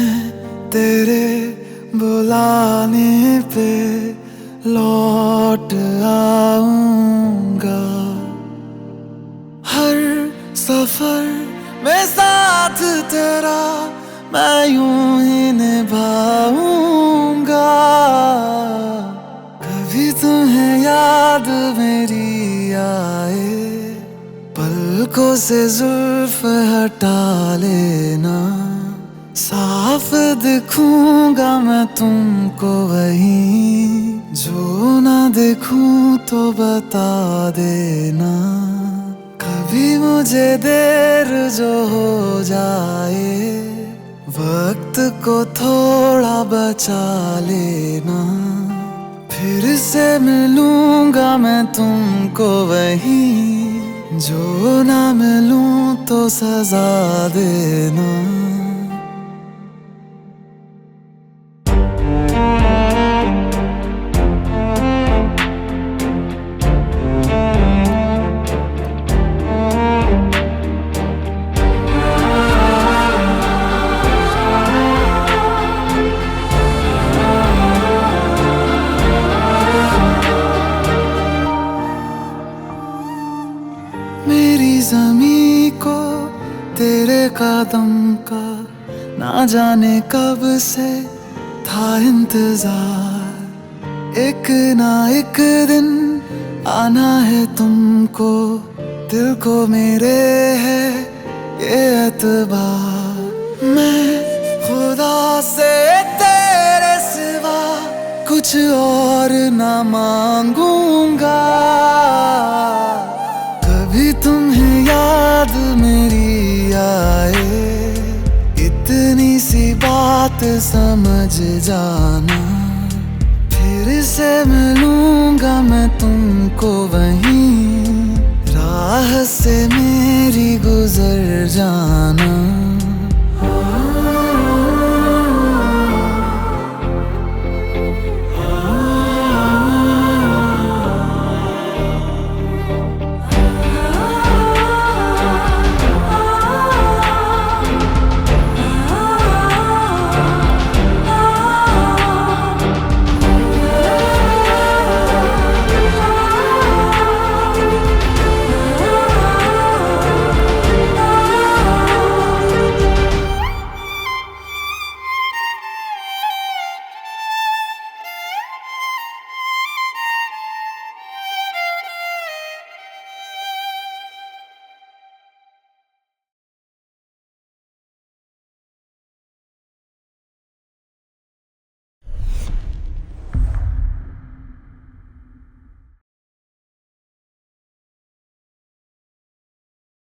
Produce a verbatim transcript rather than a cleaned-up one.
तेरे बुलाने पे लौट आऊंगा। हर सफर में साथ तेरा मैं यूं ही निभाऊंगा। कभी तुम्हें याद मेरी आए, पलकों से जुल्फ हटा लेना। साफ दिखूंगा मैं तुमको वहीं, जो ना दिखूं तो बता देना। कभी मुझे देर जो हो जाए, वक्त को थोड़ा बचा लेना। फिर से मिलूंगा मैं तुमको वहीं, जो ना मिलूं तो सजा देना। मेरी ज़मीं को तेरे कदम का ना जाने कब से था इंतजार। एक ना एक दिन आना है तुमको, दिल को मेरे है ये एतबार। मैं खुदा से तेरे सिवा कुछ और ना मांगूंगा। कभी तुम्हें याद मेरी आए, इतनी सी बात समझ जाना। फिर से मिलूंगा मैं तुमको वहीं, राह से मेरी गुजर जाना।